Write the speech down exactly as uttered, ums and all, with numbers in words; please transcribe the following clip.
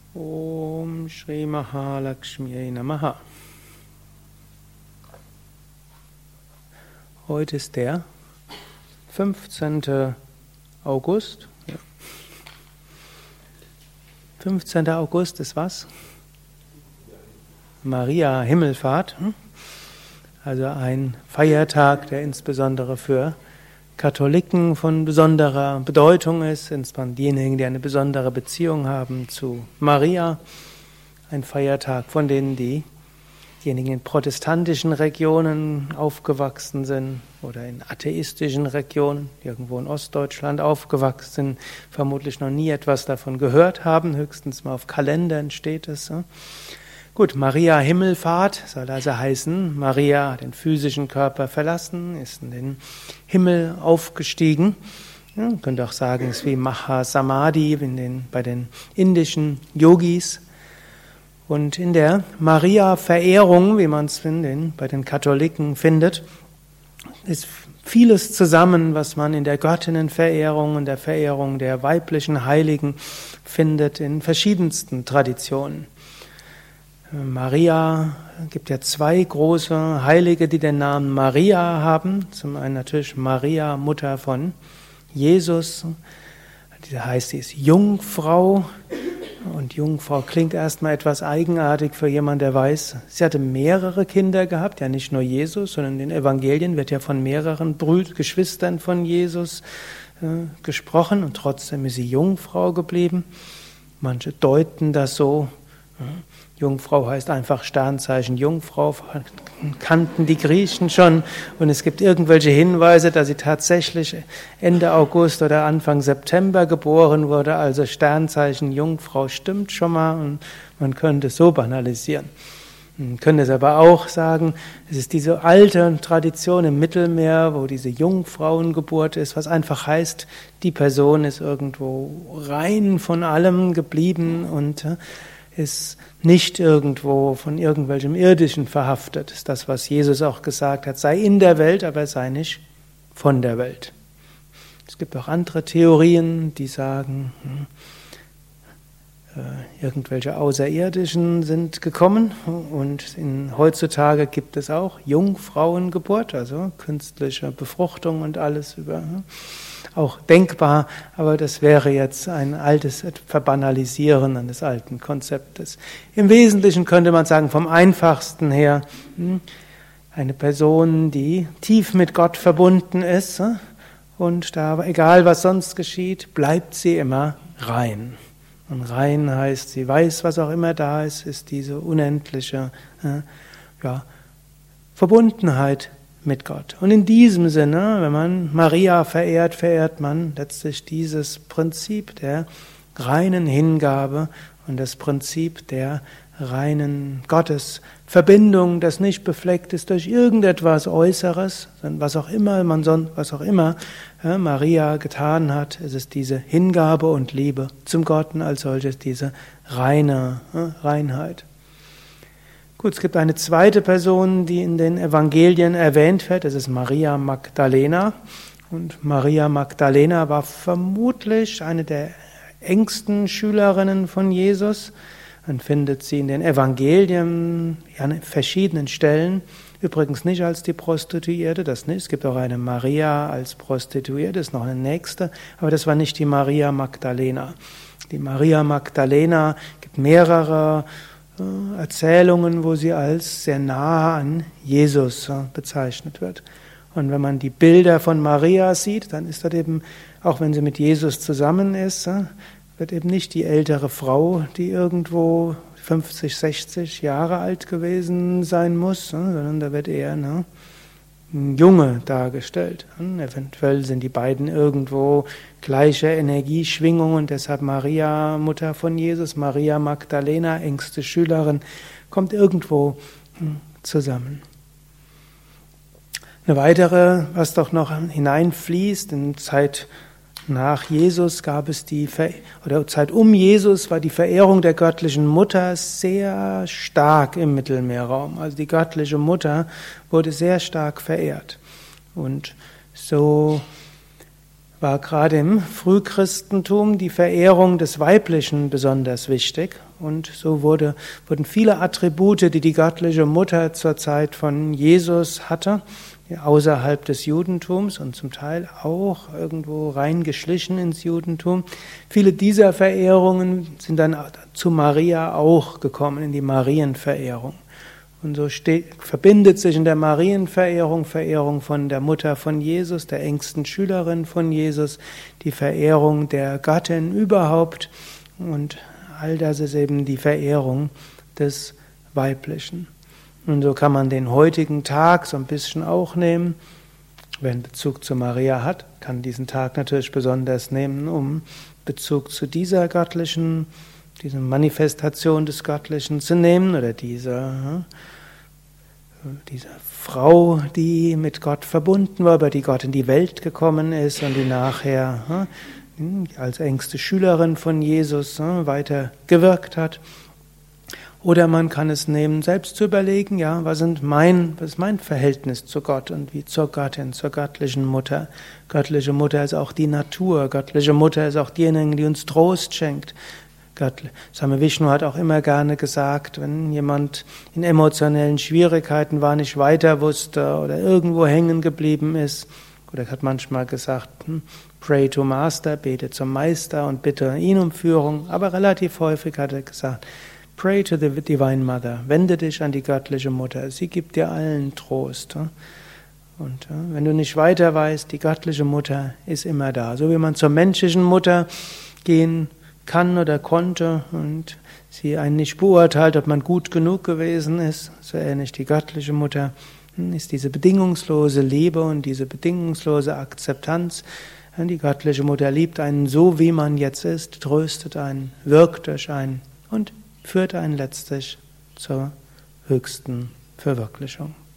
Om Shri Mahalakshmi Namaha. Heute ist der fünfzehnte August. Ja. fünfzehnter August ist was? Maria Himmelfahrt. Also ein Feiertag, der insbesondere für Katholiken von besonderer Bedeutung ist, insbesondere diejenigen, die eine besondere Beziehung haben zu Maria. Ein Feiertag, von denen die, diejenigen in protestantischen Regionen aufgewachsen sind oder in atheistischen Regionen, irgendwo in Ostdeutschland aufgewachsen sind, vermutlich noch nie etwas davon gehört haben, höchstens mal auf Kalendern steht es. Gut, Maria Himmelfahrt soll also heißen, Maria hat den physischen Körper verlassen, ist in den Himmel aufgestiegen. Ja, man könnte auch sagen, es ist wie Mahasamadhi in den, bei den indischen Yogis. Und in der Maria-Verehrung, wie man es in den, bei den Katholiken findet, ist vieles zusammen, was man in der Göttinnenverehrung und der Verehrung der weiblichen Heiligen findet, in verschiedensten Traditionen. Maria, gibt ja zwei große Heilige, die den Namen Maria haben. Zum einen natürlich Maria, Mutter von Jesus. Die heißt, sie ist Jungfrau. Und Jungfrau klingt erstmal etwas eigenartig für jemanden, der weiß, sie hatte mehrere Kinder gehabt, ja nicht nur Jesus, sondern in den Evangelien wird ja von mehreren Brüd- Geschwistern von Jesus äh, gesprochen und trotzdem ist sie Jungfrau geblieben. Manche deuten das so. Ja. Jungfrau heißt einfach Sternzeichen Jungfrau, kannten die Griechen schon und es gibt irgendwelche Hinweise, dass sie tatsächlich Ende August oder Anfang September geboren wurde, also Sternzeichen Jungfrau stimmt schon mal und man könnte es so banalisieren. Man könnte es aber auch sagen, es ist diese alte Tradition im Mittelmeer, wo diese Jungfrauengeburt ist, was einfach heißt, die Person ist irgendwo rein von allem geblieben und ist nicht irgendwo von irgendwelchem Irdischen verhaftet. Das ist das, was Jesus auch gesagt hat, sei in der Welt, aber sei nicht von der Welt. Es gibt auch andere Theorien, die sagen, äh, irgendwelche Außerirdischen sind gekommen und in, heutzutage gibt es auch Jungfrauengeburt, also künstliche Befruchtung und alles über. Auch denkbar, aber das wäre jetzt ein altes Verbanalisieren eines alten Konzeptes. Im Wesentlichen könnte man sagen, vom einfachsten her, eine Person, die tief mit Gott verbunden ist und da, egal was sonst geschieht, bleibt sie immer rein. Und rein heißt, sie weiß, was auch immer da ist, ist diese unendliche ja, Verbundenheit mit Gott. Und in diesem Sinne, wenn man Maria verehrt, verehrt man letztlich dieses Prinzip der reinen Hingabe und das Prinzip der reinen Gottesverbindung, das nicht befleckt ist durch irgendetwas Äußeres, sondern was auch immer man sonst, was auch immer ja, Maria getan hat, es ist diese Hingabe und Liebe zum Gott und als solches diese reine ja, Reinheit. Gut, es gibt eine zweite Person, die in den Evangelien erwähnt wird, das ist Maria Magdalena. Und Maria Magdalena war vermutlich eine der engsten Schülerinnen von Jesus. Man findet sie in den Evangelien an verschiedenen Stellen. Übrigens nicht als die Prostituierte, das nicht. Es gibt auch eine Maria als Prostituierte, das ist noch eine nächste, aber das war nicht die Maria Magdalena. Die Maria Magdalena gibt mehrere Erzählungen, wo sie als sehr nahe an Jesus bezeichnet wird. Und wenn man die Bilder von Maria sieht, dann ist das eben, auch wenn sie mit Jesus zusammen ist, wird eben nicht die ältere Frau, die irgendwo fünfzig, sechzig Jahre alt gewesen sein muss, sondern da wird eher ne, ein Junge dargestellt. Eventuell sind die beiden irgendwo gleiche Energieschwingungen, deshalb Maria, Mutter von Jesus, Maria Magdalena, engste Schülerin, kommt irgendwo zusammen. Eine weitere, was doch noch hineinfließt, in Zeit nach Jesus gab es die, Ver- oder Zeit um Jesus war die Verehrung der göttlichen Mutter sehr stark im Mittelmeerraum. Also die göttliche Mutter wurde sehr stark verehrt. Und so war gerade im Frühchristentum die Verehrung des Weiblichen besonders wichtig. Und so wurde, wurden viele Attribute, die die göttliche Mutter zur Zeit von Jesus hatte, außerhalb des Judentums und zum Teil auch irgendwo reingeschlichen ins Judentum. Viele dieser Verehrungen sind dann zu Maria auch gekommen, in die Marienverehrung. Und so steht, verbindet sich in der Marienverehrung, Verehrung von der Mutter von Jesus, der engsten Schülerin von Jesus, die Verehrung der Gattin überhaupt, und all das ist eben die Verehrung des Weiblichen. Und so kann man den heutigen Tag so ein bisschen auch nehmen. Wer einen Bezug zu Maria hat, kann diesen Tag natürlich besonders nehmen, um Bezug zu dieser göttlichen, diese Manifestation des Göttlichen zu nehmen, oder diese, diese Frau, die mit Gott verbunden war, über die Gott in die Welt gekommen ist und die nachher als engste Schülerin von Jesus weiter gewirkt hat. Oder man kann es nehmen, selbst zu überlegen, ja, was sind mein, was ist mein Verhältnis zu Gott und wie zur Göttin, zur göttlichen Mutter. Göttliche Mutter ist auch die Natur, göttliche Mutter ist auch diejenige, die uns Trost schenkt. Swami Vishnu hat auch immer gerne gesagt, wenn jemand in emotionellen Schwierigkeiten war, nicht weiter wusste oder irgendwo hängen geblieben ist, oder er hat manchmal gesagt, pray to Master, bete zum Meister und bitte ihn um Führung, aber relativ häufig hat er gesagt, pray to the Divine Mother, wende dich an die göttliche Mutter, sie gibt dir allen Trost. Und wenn du nicht weiter weißt, die göttliche Mutter ist immer da. So wie man zur menschlichen Mutter gehen kann oder konnte und sie einen nicht beurteilt, ob man gut genug gewesen ist, so ähnlich die göttliche Mutter, ist diese bedingungslose Liebe und diese bedingungslose Akzeptanz. Die göttliche Mutter liebt einen so, wie man jetzt ist, tröstet einen, wirkt durch einen und führt einen letztlich zur höchsten Verwirklichung.